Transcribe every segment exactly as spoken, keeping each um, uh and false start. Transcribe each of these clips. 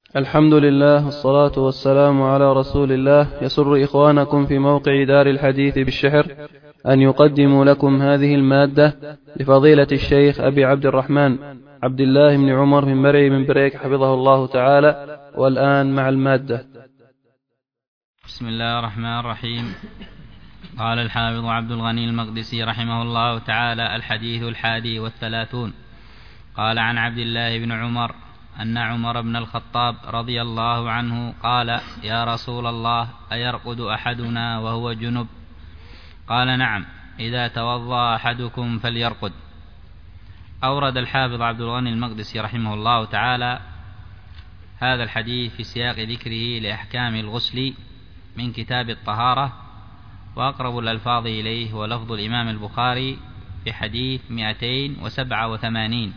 الحمد لله والصلاة والسلام على رسول الله. يسر إخوانكم في موقع دار الحديث بالشحر أن يقدموا لكم هذه المادة لفضيلة الشيخ أبي عبد الرحمن عبد الله بن عمر بن مرعي بن بريك حفظه الله تعالى. والآن مع المادة. بسم الله الرحمن الرحيم. قال الحافظ عبد الغني المقدسي رحمه الله تعالى: الحديث الحادي والثلاثون. قال عن عبد الله بن عمر أن عمر بن الخطاب رضي الله عنه قال: يا رسول الله، أيرقد أحدنا وهو جنب؟ قال: نعم، إذا توضأ أحدكم فليرقد. أورد الحافظ عبد الغني المقدسي رحمه الله تعالى هذا الحديث في سياق ذكره لأحكام الغسل من كتاب الطهارة، وأقرب الألفاظ إليه هو لفظ الإمام البخاري في حديث مئتين وسبعة وثمانين.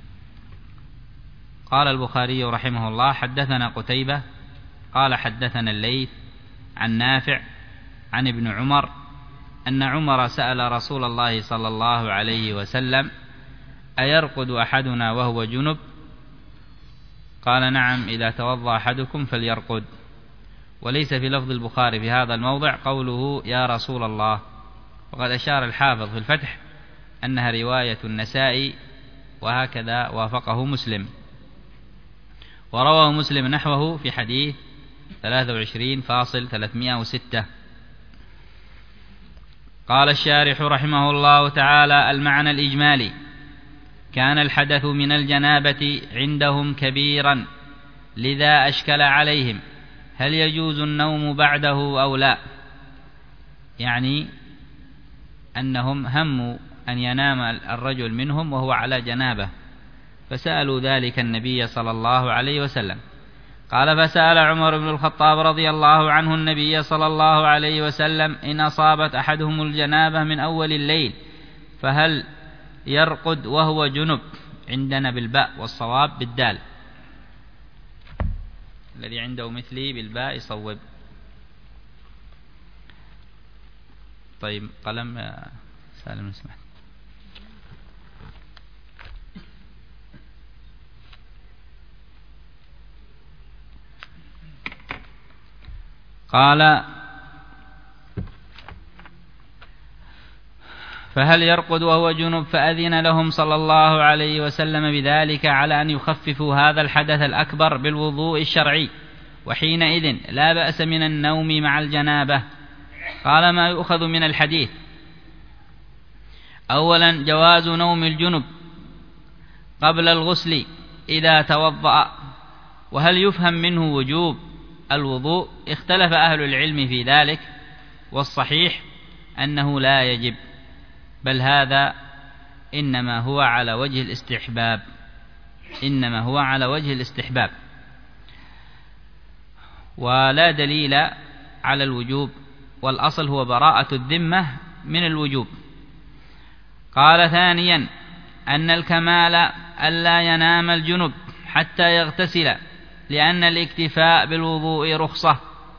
قال البخاري رحمه الله: حدثنا قتيبة قال حدثنا الليث عن نافع عن ابن عمر أن عمر سأل رسول الله صلى الله عليه وسلم: أيرقد أحدنا وهو جنب؟ قال: نعم، إذا توضأ أحدكم فليرقد. وليس في لفظ البخاري في هذا الموضع قوله يا رسول الله، وقد أشار الحافظ في الفتح أنها رواية النسائي، وهكذا وافقه مسلم، ورواه مسلم نحوه في حديث ثلاثة وعشرين فاصل ثلاثمائة وستة. قال الشارح رحمه الله تعالى: المعنى الإجمالي: كان الحدث من الجنابة عندهم كبيرا، لذا أشكل عليهم هل يجوز النوم بعده أو لا، يعني أنهم هموا أن ينام الرجل منهم وهو على جنابه، فسألوا ذلك النبي صلى الله عليه وسلم. قال: فسأل عمر بن الخطاب رضي الله عنه النبي صلى الله عليه وسلم: إن أصابت أحدهم الجنابة من أول الليل فهل يرقد وهو جنب؟ عندنا بالباء والصواب بالدال، الذي عنده مثلي بالباء يصوب. طيب قلم سالم اسمح. قال: فهل يرقد وهو جنب؟ فأذن لهم صلى الله عليه وسلم بذلك على أن يخففوا هذا الحدث الأكبر بالوضوء الشرعي، وحينئذ لا بأس من النوم مع الجنابة. قال: ما يؤخذ من الحديث: أولا جواز نوم الجنب قبل الغسل إذا توضأ. وهل يفهم منه وجوب الوضوء؟ اختلف أهل العلم في ذلك، والصحيح أنه لا يجب، بل هذا إنما هو على وجه الاستحباب، إنما هو على وجه الاستحباب، ولا دليل على الوجوب، والأصل هو براءة الذمة من الوجوب. قال: ثانيا أن الكمال ألا ينام الجنب حتى يغتسل، لأن الاكتفاء بالوضوء رخصة.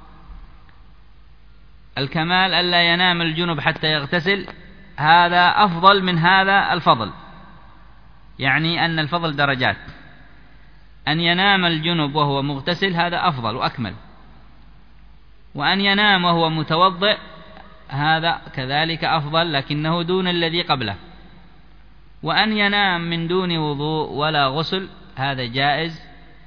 الكمال ألا ينام الجنب حتى يغتسل، هذا أفضل من هذا الفضل، يعني أن الفضل درجات. أن ينام الجنب وهو مغتسل هذا أفضل وأكمل، وأن ينام وهو متوضئ هذا كذلك أفضل، لكنه دون الذي قبله. وأن ينام من دون وضوء ولا غسل هذا جائز،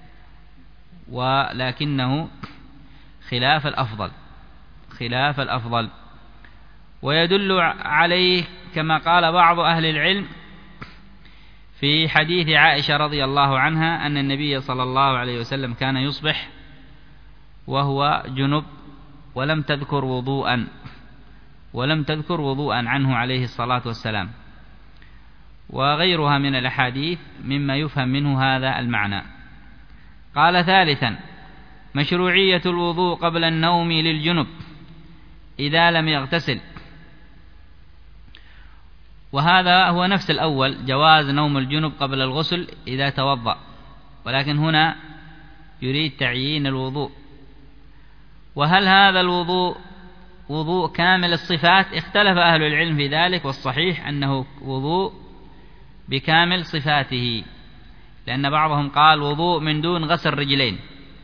ولكنه خلاف الأفضل، خلاف الأفضل. ويدل عليه كما قال بعض أهل العلم في حديث عائشة رضي الله عنها أن النبي صلى الله عليه وسلم كان يصبح وهو جنب ولم تذكر وضوءا ولم تذكر وضوءا عنه عليه الصلاة والسلام، وغيرها من الأحاديث مما يفهم منه هذا المعنى. قال: ثالثا مشروعية الوضوء قبل النوم للجنب إذا لم يغتسل، وهذا هو نفس الأول، جواز نوم الجنب قبل الغسل إذا توضأ، ولكن هنا يريد تعيين الوضوء. وهل هذا الوضوء وضوء كامل الصفات؟ اختلف أهل العلم في ذلك، والصحيح أنه وضوء بكامل صفاته، لأن بعضهم قال وضوء من دون غسل رجلين،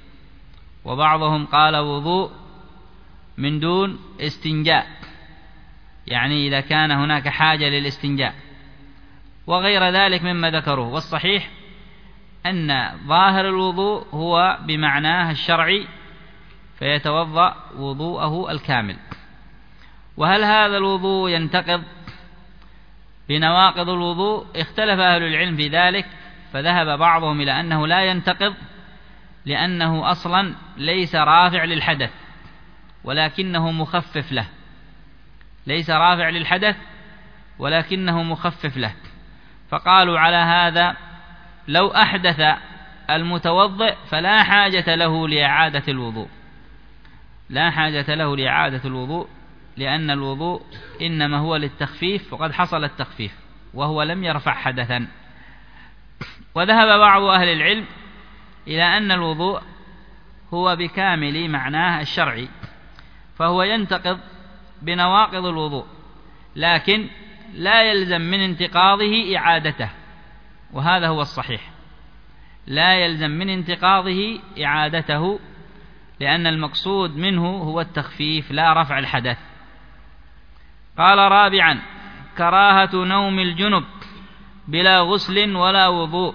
وبعضهم قال وضوء من دون استنجاء، يعني إذا كان هناك حاجة للاستنجاء، وغير ذلك مما ذكروه. والصحيح أن ظاهر الوضوء هو بمعناه الشرعي، فيتوضأ وضوءه الكامل. وهل هذا الوضوء ينتقض بنواقض الوضوء؟ اختلف أهل العلم في ذلك، فذهب بعضهم إلى أنه لا ينتقض، لأنه أصلا ليس رافع للحدث ولكنه مخفف له، ليس رافع للحدث ولكنه مخفف له. فقالوا على هذا لو أحدث المتوضئ فلا حاجة له لإعادة الوضوء، لا حاجة له لإعادة الوضوء، لأن الوضوء إنما هو للتخفيف، وقد حصل التخفيف وهو لم يرفع حدثا. وذهب بعض أهل العلم إلى أن الوضوء هو بكامل معناه الشرعي، فهو ينتقض بنواقض الوضوء، لكن لا يلزم من انتقاضه إعادته، وهذا هو الصحيح، لا يلزم من انتقاضه إعادته، لأن المقصود منه هو التخفيف لا رفع الحدث. قال رابعا: كراهة نوم الجنب بلا غسل ولا وضوء.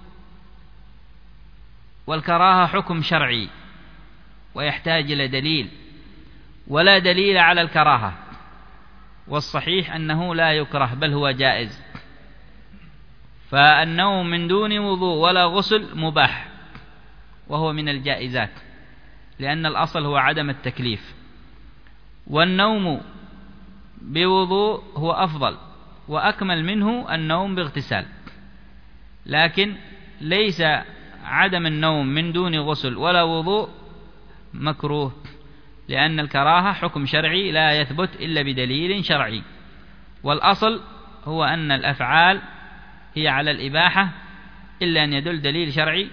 والكراهة حكم شرعي ويحتاج إلى دليل، ولا دليل على الكراهة، والصحيح أنه لا يكره بل هو جائز. فالنوم من دون وضوء ولا غسل مباح، وهو من الجائزات، لأن الأصل هو عدم التكليف. والنوم بوضوء هو أفضل وأكمل منه النوم باغتسال، لكن ليس عدم النوم من دون غسل ولا وضوء مكروه، لأن الكراهة حكم شرعي لا يثبت إلا بدليل شرعي. والأصل هو أن الأفعال هي على الإباحة إلا أن يدل دليل شرعي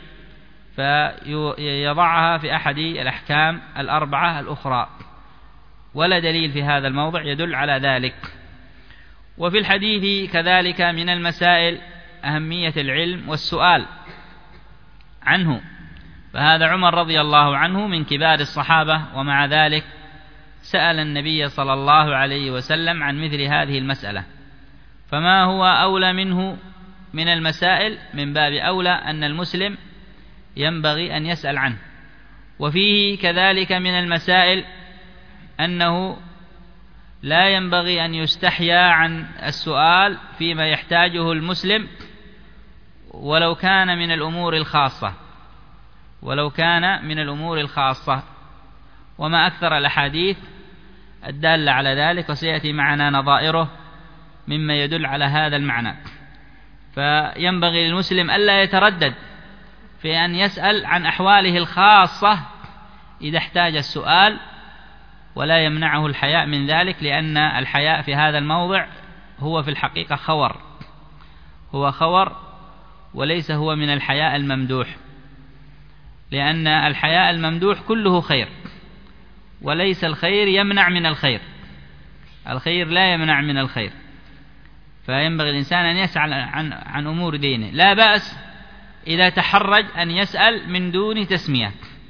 فيضعها في أحد الأحكام الأربعة الأخرى، ولا دليل في هذا الموضع يدل على ذلك. وفي الحديث كذلك من المسائل أهمية العلم والسؤال عنه، فهذا عمر رضي الله عنه من كبار الصحابة، ومع ذلك سأل النبي صلى الله عليه وسلم عن مثل هذه المسألة، فما هو أولى منه من المسائل؟ من باب أولى أن المسلم ينبغي أن يسأل عنه. وفيه كذلك من المسائل أنه لا ينبغي أن يستحيا عن السؤال فيما يحتاجه المسلم، ولو كان من الأمور الخاصة، ولو كان من الأمور الخاصة، وما أكثر الأحاديث الدالة على ذلك، وسيأتي معنا نظائره مما يدل على هذا المعنى. فينبغي للمسلم ألا يتردد في أن يسأل عن أحواله الخاصة إذا احتاج السؤال، ولا يمنعه الحياء من ذلك، لأن الحياء في هذا الموضع هو في الحقيقة خور، هو خور وليس هو من الحياء الممدوح، لأن الحياء الممدوح كله خير، وليس الخير يمنع من الخير، الخير لا يمنع من الخير. فينبغي الإنسان أن يسأل عن, عن أمور دينه، لا بأس إذا تحرج أن يسأل من دون تسمية،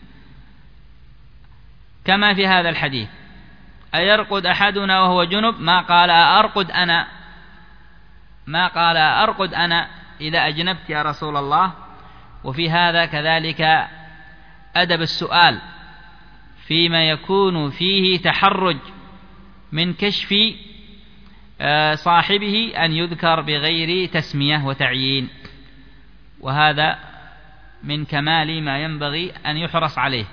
كما في هذا الحديث: أيرقد أحدنا وهو جنب؟ ما قال أرقد أنا، ما قال أرقد أنا إذا أجنبت يا رسول الله. وفي هذا كذلك أدب السؤال فيما يكون فيه تحرج من كشف صاحبه أن يذكر بغير تسمية وتعيين، وهذا من كمال ما ينبغي أن يحرص عليه.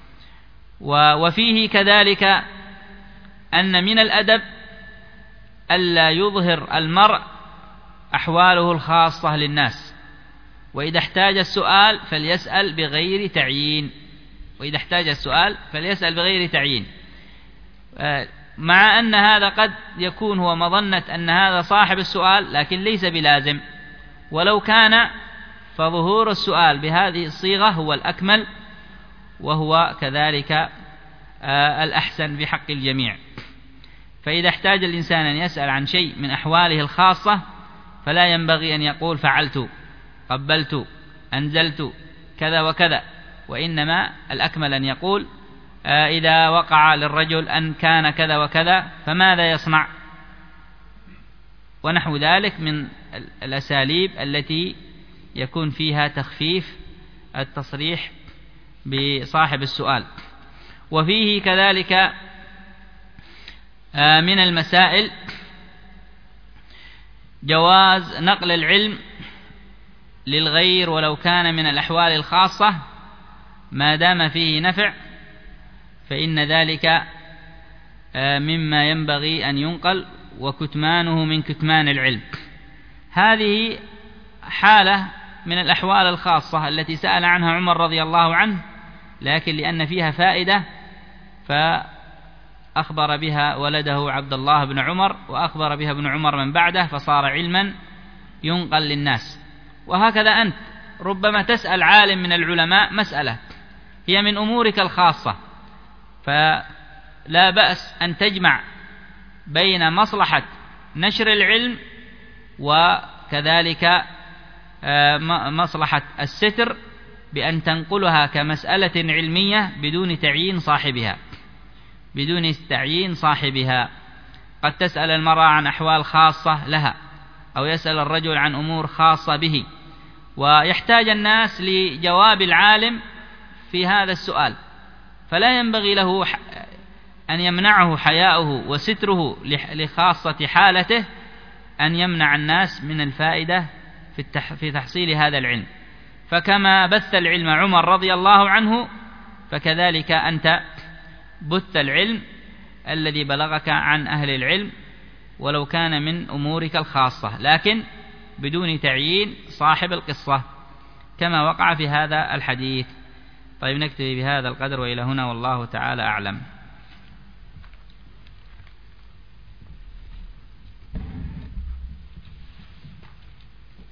وفيه كذلك أن من الأدب ألا يظهر المرء أحواله الخاصة للناس، وإذا احتاج السؤال فليسأل بغير تعيين، وإذا احتاج السؤال فليسأل بغير تعيين، مع أن هذا قد يكون هو مظنة أن هذا صاحب السؤال، لكن ليس بلازم، ولو كان فظهور السؤال بهذه الصيغة هو الأكمل، وهو كذلك الأحسن بحق الجميع. فإذا احتاج الإنسان أن يسأل عن شيء من أحواله الخاصة فلا ينبغي أن يقول فعلت، قبلت، أنزلت، كذا وكذا، وإنما الأكمل أن يقول إذا وقع للرجل أن كان كذا وكذا فماذا يصنع، ونحو ذلك من الأساليب التي يكون فيها تخفيف التصريح بصاحب السؤال. وفيه كذلك من المسائل جواز نقل العلم للغير ولو كان من الأحوال الخاصة ما دام فيه نفع، فإن ذلك مما ينبغي أن ينقل، وكتمانه من كتمان العلم. هذه حالة من الأحوال الخاصة التي سأل عنها عمر رضي الله عنه، لكن لأن فيها فائدة فأخبر بها ولده عبد الله بن عمر، وأخبر بها ابن عمر من بعده، فصار علما ينقل للناس. وهكذا أنت ربما تسأل عالم من العلماء مسألة هي من أمورك الخاصة، فلا بأس أن تجمع بين مصلحة نشر العلم وكذلك مصلحة الستر بأن تنقلها كمسألة علمية بدون تعيين صاحبها بدون تعيين صاحبها. قد تسأل المرأة عن أحوال خاصة لها، أو يسأل الرجل عن أمور خاصة به، ويحتاج الناس لجواب العالم في هذا السؤال، فلا ينبغي له أن يمنعه حياؤه وستره لخاصة حالته أن يمنع الناس من الفائدة في تحصيل هذا العلم. فكما بث العلم عمر رضي الله عنه، فكذلك أنت بث العلم الذي بلغك عن أهل العلم ولو كان من أمورك الخاصة، لكن بدون تعيين صاحب القصة كما وقع في هذا الحديث. طيب، نكتفي بهذا القدر وإلى هنا، والله تعالى أعلم.